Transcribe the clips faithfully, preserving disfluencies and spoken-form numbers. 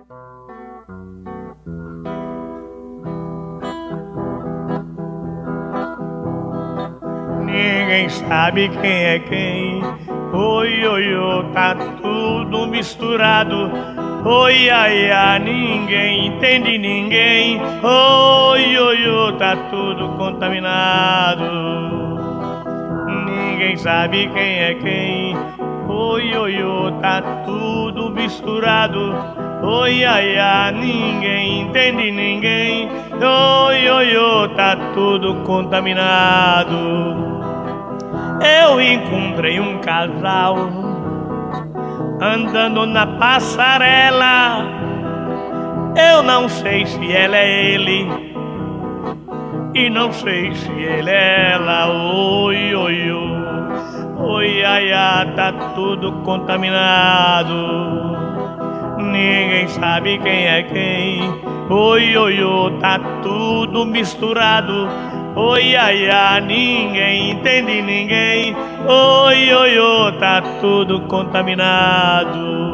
Ninguém sabe quem é quem. Oi, oi, oi, tá tudo misturado. Oi, ai, ai, ninguém entende ninguém. Oi, oi, oi, tá tudo contaminado. Ninguém sabe quem é quem. Oi, oi, oi, tá tudo misturado. Oi, ai, ai, ninguém entende ninguém. Oi, oi, oi, tá tudo contaminado. Eu encontrei um casal andando na passarela. Eu não sei se ela é ele e não sei se ele é ela. Oi, oi, oi, oi, ai, ai, tá tudo contaminado. Ninguém sabe quem é quem. Oi, oi, oi, tá tudo misturado. Oi, ai, ai, ninguém entende ninguém. Oi, oi, oi, tá tudo contaminado.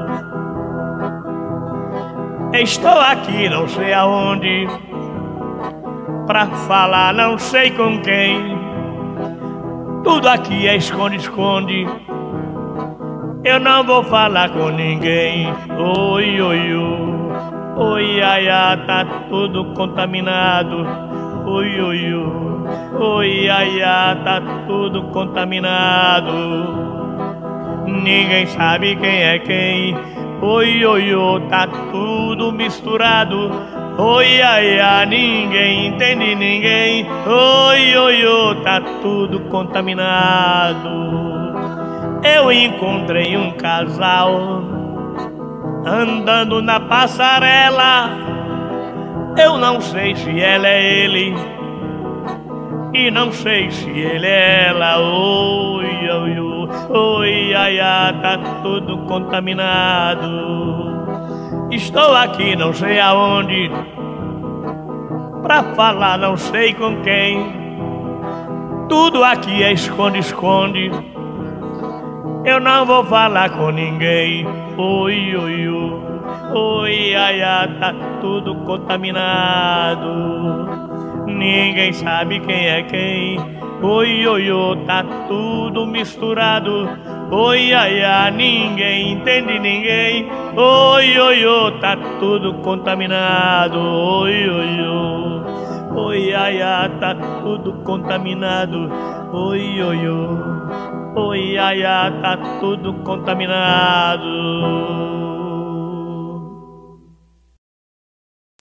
Estou aqui, não sei aonde, pra falar não sei com quem. Tudo aqui é esconde-esconde. Eu não vou falar com ninguém. Oi, oi, oi, oi, ai, ai, tá tudo contaminado. Oi, oi, oi, oi, ai, ai, tá tudo contaminado. Ninguém sabe quem é quem. Oi, oi, oi, tá tudo misturado. Oi, ai, ai, ninguém entende ninguém. Oi, oi, oi, tá tudo contaminado. Eu encontrei um casal andando na passarela. Eu não sei se ela é ele e não sei se ele é ela. Oi, oi, oi, oi, ai, ai, tá tudo contaminado. Estou aqui, não sei aonde, pra falar não sei com quem. Tudo aqui é esconde-esconde. Eu não vou falar com ninguém. Oi, oi, oi, oi, ai, ai, tá tudo contaminado. Ninguém sabe quem é quem. Oi, oi, oi, tá tudo misturado. Oi, ai, ai, ninguém entende ninguém. Oi, oi, oi, tá tudo contaminado. Oi, oi, oi, oi, ai, ai, tá tudo contaminado. Oi, oi, oi, oi, ai, ai, tá tudo contaminado.